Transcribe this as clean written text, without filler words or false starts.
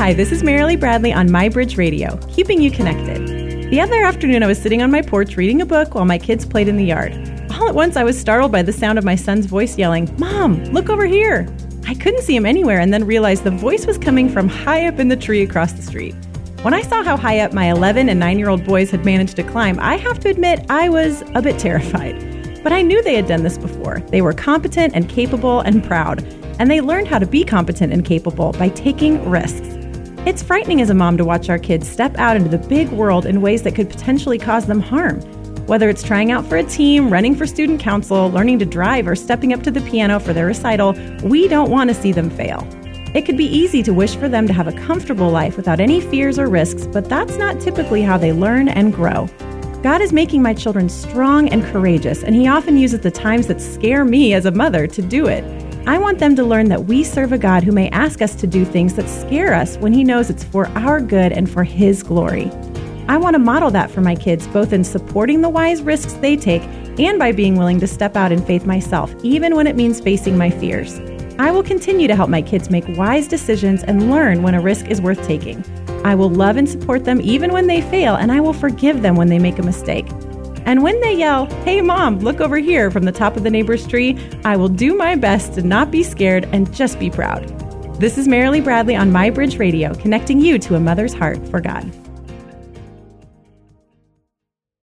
Hi, this is Marilee Bradley on MyBridge Radio, keeping you connected. The other afternoon, I was sitting on my porch reading a book while my kids played in the yard. All at once, I was startled by the sound of my son's voice yelling, "Mom, look over here!" I couldn't see him anywhere and then realized the voice was coming from high up in the tree across the street. When I saw how high up my 11 and 9-year-old boys had managed to climb, I have to admit I was a bit terrified. But I knew they had done this before. They were competent and capable and proud, and they learned how to be competent and capable by taking risks. It's frightening as a mom to watch our kids step out into the big world in ways that could potentially cause them harm. Whether it's trying out for a team, running for student council, learning to drive, or stepping up to the piano for their recital, we don't want to see them fail. It could be easy to wish for them to have a comfortable life without any fears or risks, but that's not typically how they learn and grow. God is making my children strong and courageous, and He often uses the times that scare me as a mother to do it. I want them to learn that we serve a God who may ask us to do things that scare us when He knows it's for our good and for His glory. I want to model that for my kids, both in supporting the wise risks they take and by being willing to step out in faith myself, even when it means facing my fears. I will continue to help my kids make wise decisions and learn when a risk is worth taking. I will love and support them even when they fail, and I will forgive them when they make a mistake. And when they yell, "Hey Mom, look over here," from the top of the neighbor's tree, I will do my best to not be scared and just be proud. This is Marilee Bradley on MyBridge Radio, connecting you to a mother's heart for God.